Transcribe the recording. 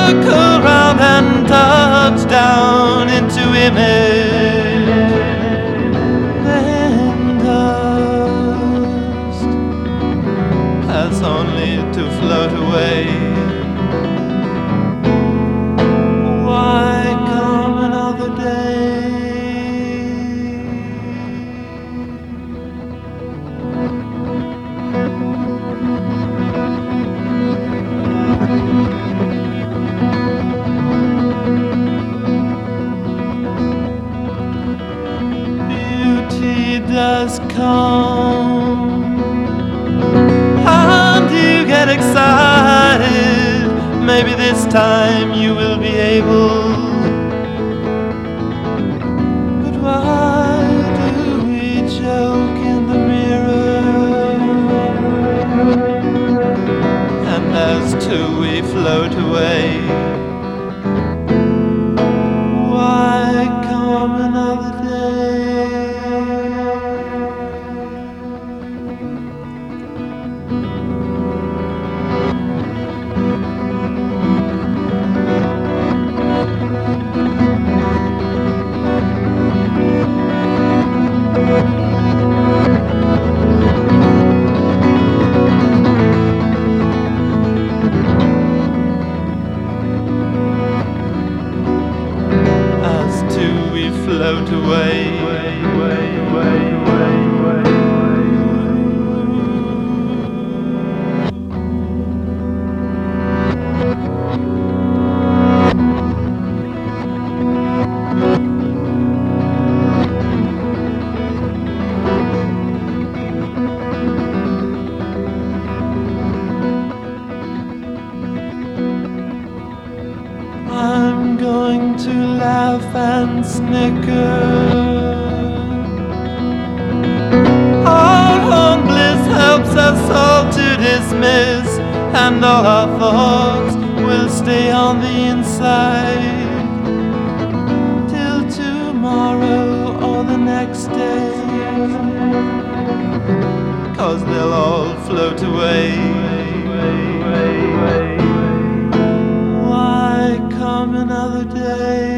circle round and touch down into image, then dust has only to float away. Why come another day? Beauty does come, and you get excited. Maybe this time you will be able. But why do we joke in the mirror? And as two we float away. Why come another day? Float away. I'm going to laugh and snicker. Our own bliss helps us all to dismiss, and all our thoughts will stay on the inside till tomorrow or the next day, 'cause they'll all float away. Come another day.